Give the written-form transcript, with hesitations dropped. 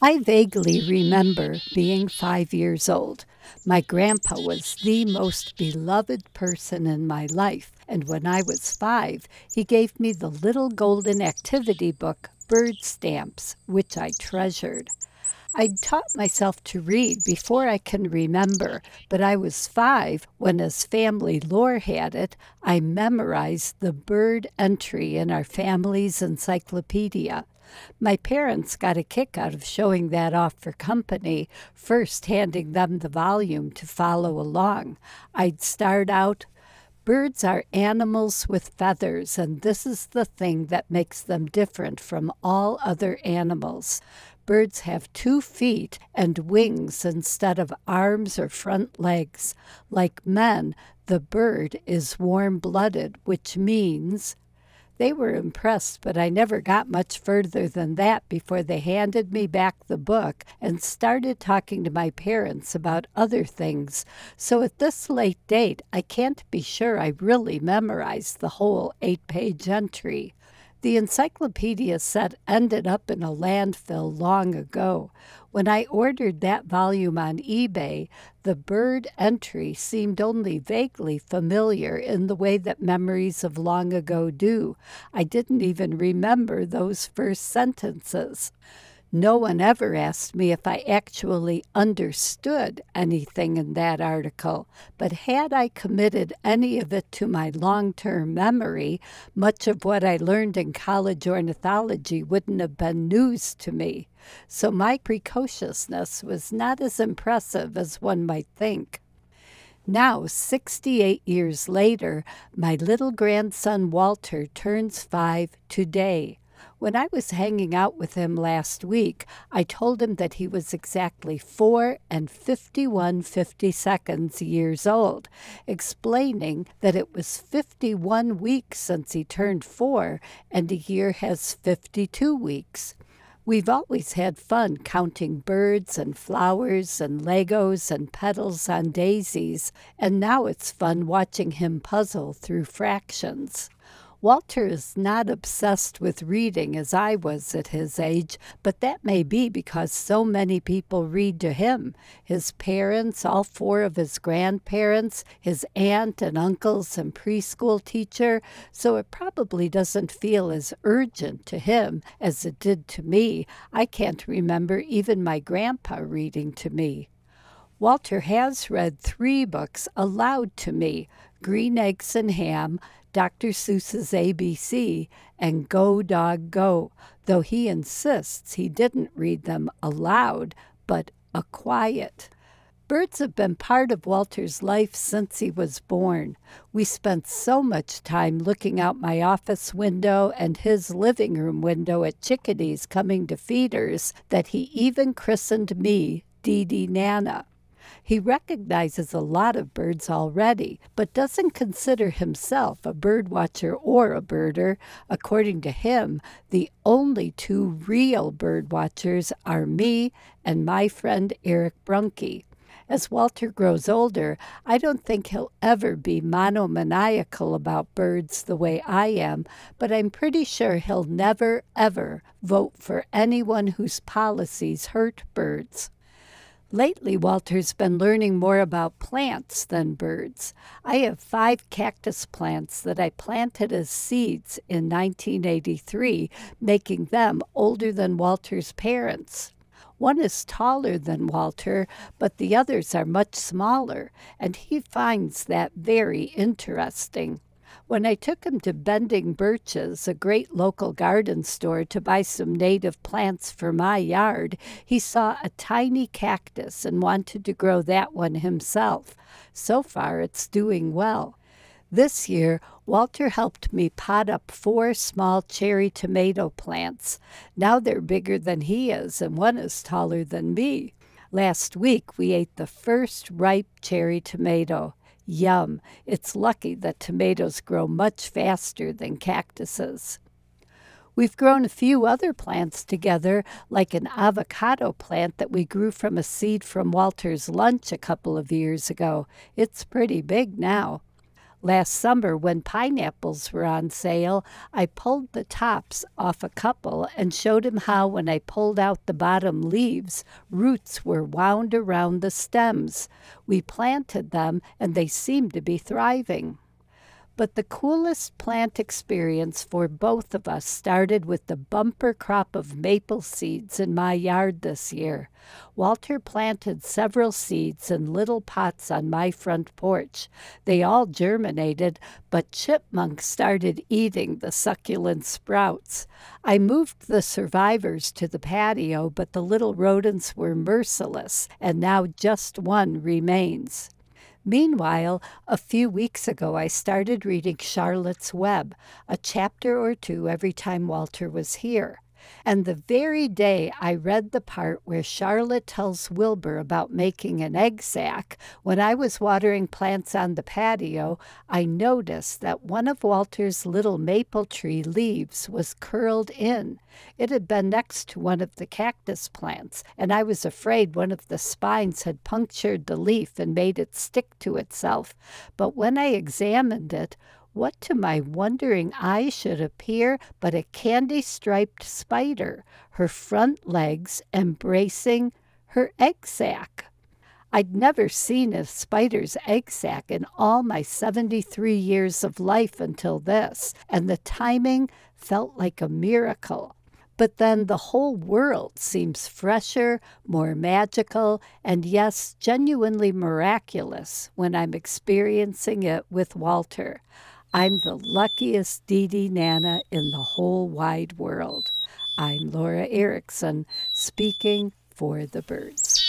I vaguely remember being 5 years old. My grandpa was the most beloved person in my life, and when I was 5, he gave me the little golden activity book, Bird Stamps, which I treasured. I'd taught myself to read before I can remember, but I was 5 when, as family lore had it, I memorized the bird entry in our family's encyclopedia. My parents got a kick out of showing that off for company, first handing them the volume to follow along. I'd start out, birds are animals with feathers, and this is the thing that makes them different from all other animals. Birds have 2 feet and wings instead of arms or front legs. Like men, the bird is warm blooded, which means they were impressed, but I never got much further than that before they handed me back the book and started talking to my parents about other things. So at this late date, I can't be sure I really memorized the whole 8 page entry. The encyclopedia set ended up in a landfill long ago. When I ordered that volume on eBay, the bird entry seemed only vaguely familiar in the way that memories of long ago do. I didn't even remember those first sentences. No one ever asked me if I actually understood anything in that article, but had I committed any of it to my long term memory, much of what I learned in college ornithology wouldn't have been news to me. So my precociousness was not as impressive as one might think. Now, 68 years later, my little grandson Walter turns 5 today. When I was hanging out with him last week, I told him that he was exactly 4 and 51/52 years old, explaining that it was 51 weeks since he turned 4 and a year has 52 weeks. We've always had fun counting birds and flowers and Legos and petals on daisies, and now it's fun watching him puzzle through fractions. Walter is not obsessed with reading as I was at his age, but that may be because so many people read to him. His parents, all 4 of his grandparents, his aunt and uncles and preschool teacher, so it probably doesn't feel as urgent to him as it did to me. I can't remember even my grandpa reading to me. Walter has read 3 books aloud to me, Green Eggs and Ham, Dr. Seuss's ABC, and Go Dog Go, though he insists he didn't read them aloud, but a quiet. Birds have been part of Walter's life since he was born. We spent so much time looking out my office window and his living room window at chickadees coming to feeders that he even christened me Dee Dee Nana. He recognizes a lot of birds already, but doesn't consider himself a bird watcher or a birder. According to him, the only 2 real bird watchers are me and my friend Eric Brunke. As Walter grows older, I don't think he'll ever be monomaniacal about birds the way I am, but I'm pretty sure he'll never, ever vote for anyone whose policies hurt birds. Lately, Walter's been learning more about plants than birds. I have 5 cactus plants that I planted as seeds in 1983, making them older than Walter's parents. One is taller than Walter, but the others are much smaller, and he finds that very interesting. When I took him to Bending Birches, a great local garden store, to buy some native plants for my yard, he saw a tiny cactus and wanted to grow that one himself. So far, it's doing well. This year, Walter helped me pot up 4 small cherry tomato plants. Now they're bigger than he is, and one is taller than me. Last week, we ate the first ripe cherry tomato. Yum! It's lucky that tomatoes grow much faster than cactuses. We've grown a few other plants together, like an avocado plant that we grew from a seed from Walter's lunch a couple of years ago. It's pretty big now. Last summer, when pineapples were on sale, I pulled the tops off a couple and showed him how, when I pulled out the bottom leaves, roots were wound around the stems. We planted them, and they seemed to be thriving. But the coolest plant experience for both of us started with the bumper crop of maple seeds in my yard this year. Walter planted several seeds in little pots on my front porch. They all germinated, but chipmunks started eating the succulent sprouts. I moved the survivors to the patio, but the little rodents were merciless, and now just one remains. Meanwhile, a few weeks ago, I started reading Charlotte's Web, a chapter or two every time Walter was here. And the very day I read the part where Charlotte tells Wilbur about making an egg sac, when I was watering plants on the patio, I noticed that one of Walter's little maple tree leaves was curled in. It had been next to one of the cactus plants, and I was afraid one of the spines had punctured the leaf and made it stick to itself. But when I examined it, what to my wondering eye should appear but a candy-striped spider, her front legs embracing her egg sac. I'd never seen a spider's egg sac in all my 73 years of life until this, and the timing felt like a miracle. But then the whole world seems fresher, more magical, and yes, genuinely miraculous when I'm experiencing it with Walter. I'm the luckiest Dee Dee Nana in the whole wide world. I'm Laura Erickson, speaking for the birds.